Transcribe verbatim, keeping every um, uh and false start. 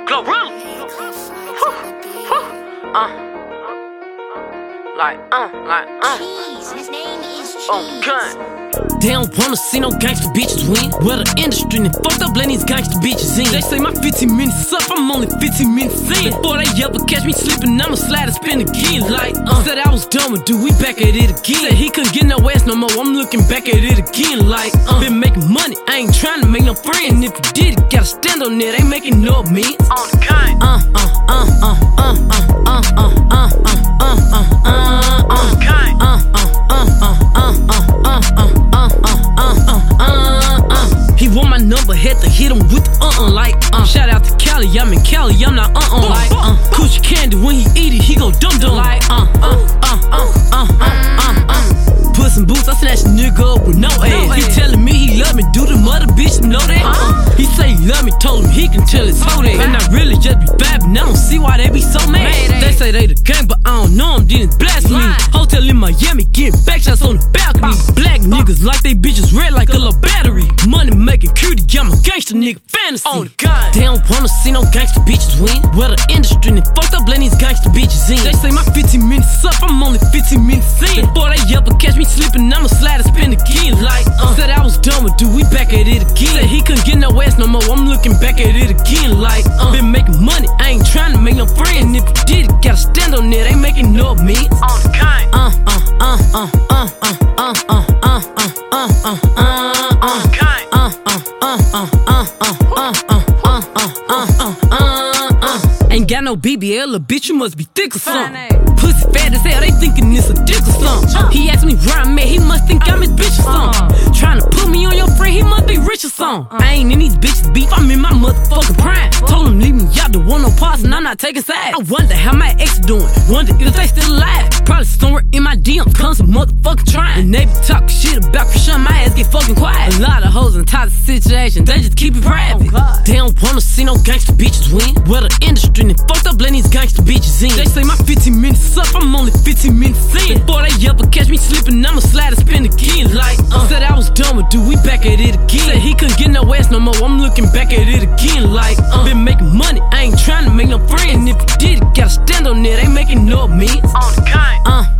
Glorilla. Uh, like, uh, like, uh. His name is Cheese. Oh, gun. They don't wanna see no gangsta bitches win. Well, the industry done fucked up letting these gangsta bitches in. They say my fifteen minutes up, I'm only fifteen minutes in. Before they ever catch me sleeping, I'ma slide and spin again. Like, uh, said I was done with dude, we back at it again. Said he couldn't get no ass no more, I'm looking back at it again. Like, uh, been making money, I ain't trying to make no friend. If you did it, gotta stand on it, ain't making no of me. On the kind. Uh, uh, uh, uh, uh, uh, uh, uh, uh, uh, uh, uh, uh, On the kind. uh, uh, uh, uh, uh, uh, uh, uh, uh, uh, uh, uh. He want my number, had to hit him with the uh-uh, like, uh. Shout out to Cali, I'm in Cali, I'm not uh-uh, like, uh. Coochie candy, when he eat it, he go dum-dum, like, uh, uh, uh, uh, uh, uh, uh, uh. Put some boots, I snatch a nigga up with no ass. He telling me he love me, do the mother bitch know that? Uh, he say he love me, told him he can tell his hoe that. And I really just be vibing, I don't see why they be so mad. They say they the gang, but I don't know them, then it's blasphemy. Hotel in Miami, getting back shots on the balcony. Black niggas like they bitches red like a little battery. Money making cutie, I'm a gangster nigga fantasy. On the gun. They don't wanna see no gangster bitches win. Well, the industry done fucked up letting these gangster bitches in. They say my fifteen minutes up, I'm only fifteen minutes in. Before they ever catch me sleeping, I'ma slide and spin again. Like, uh, said I was done with dude, we back at it again. Said he couldn't get no ass no more, I'm looking back at it again. Like, uh, been making money, I ain't trying to make no friend. If you did it, gotta stand on it, ain't making no of me. On the kind. Uh, uh, uh, uh, uh, uh, uh, uh, uh, uh, uh, uh, uh, On the kind. uh, uh, uh, uh, uh, uh, uh, uh, uh, uh, uh, uh, uh. Ain't got no B B L, a bitch, you must be thick or something. Pussy fat as hell, they thinking it's a dick or something. He asked me where I'm at, he must think I'm his bitch or something. Tryna put me on your friend, he must be rich or something. I ain't in these bitches beef, I'm in my motherfucking prime. Told him leave me out, don't want no parts, and I'm not taking sides. I wonder how my ex doing, wonder if they still alive. Probably somewhere in my D Ms, come some motherfucking trying. And they be talking shit about Krishan, my ass get fucking quiet. A lot of hoes in toxic situations, they just keep it private. They don't wanna see no gangster bitches win. Well, the industry done fucked up letting these gangster bitches in. They say my fifteen minutes up, I'm only fifteen minutes in. Before they ever catch me sleeping, I'ma slide and spin again. Like, uh, said I was done with dude, we back at it again. Said he couldn't get no ass no more, I'm looking back at it again. Like, uh, been making money, I ain't trying to make no friend. If you did it, gotta stand on it, ain't making no of me. On the kind. Uh,